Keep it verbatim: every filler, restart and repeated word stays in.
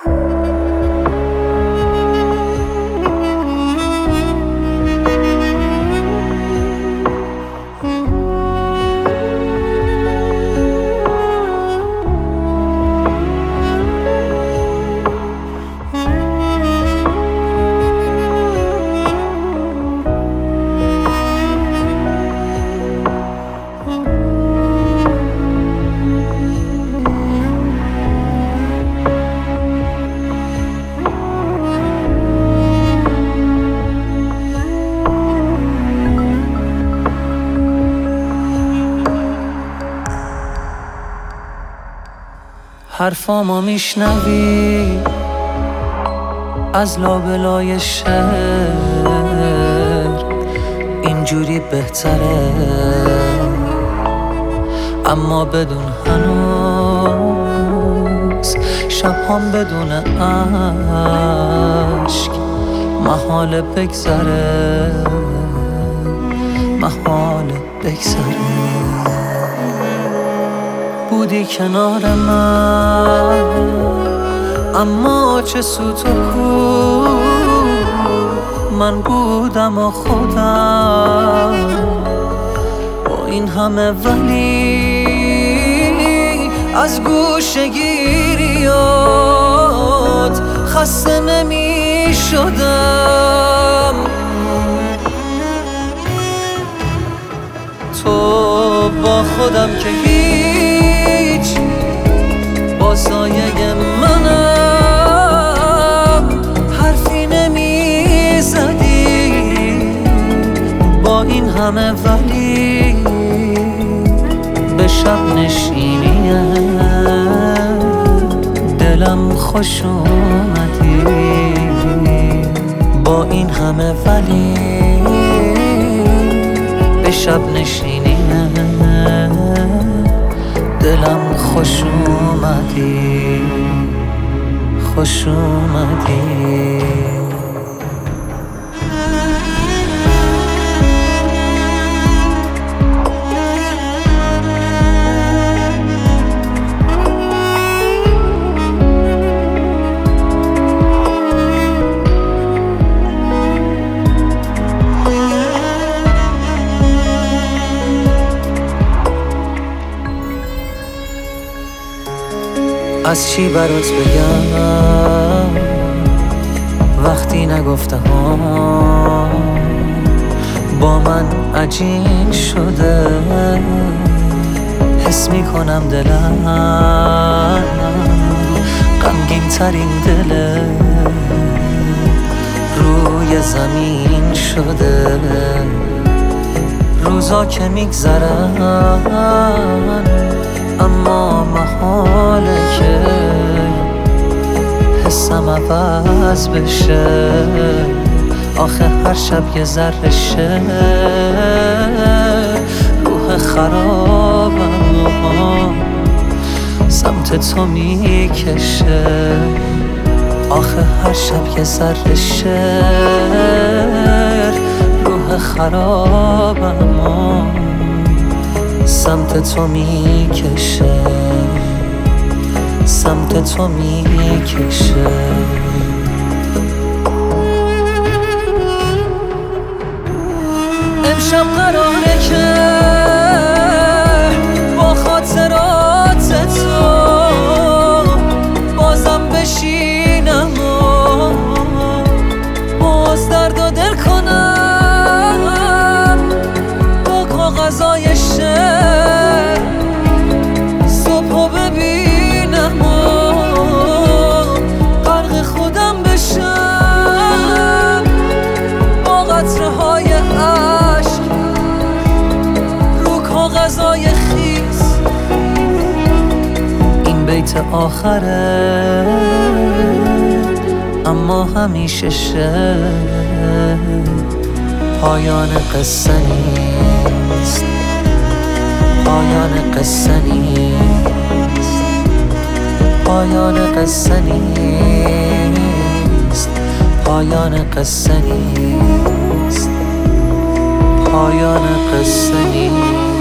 حرفامو میشنوی از لابلای شهر، اینجوری بهتره، اما بدون هنوز شبهام بدون عشق محال بگذره، محال بگذره. بودی کنار من اما چه سوت و کو، من بودم و خودم با این همه، ولی از گوشه گیریات خسته نمی شدم. تو با خودم که هیچ، با سایه منم حرفی نمی زدی با این همه، ولی به شب نشینی دلم خوش اومدی. با این همه ولی به شب نشینی دلم خوش اومدی، خوش اومدی. از چی برات بگم وقتی نگفتم با من عجین شده، حس میکنم دلم غمگین ترین دل روی زمین شده. روزا که میگذرن اما محاله که حسم عوض بشه. آخه هر شب یه ذره شه روح خرابم سمت تو میکشه. آخه هر شب یه ذره شه روح خرابم سمت تو میکشه، سمت تو میکشه. امشب قراره که با خاطرات تو بازم بشینم و باز درد و دل کنم با کاغذای شعر. صبحو ببینم و غرق خودم بشم با قطره های عشق رو کاغذای خیس. این بیت آخره اما همیشه شه پایان قصه نیست، پایان قصه نیست، پایان قصه نیست، پایان قصه نیست، پایان قصه نیست.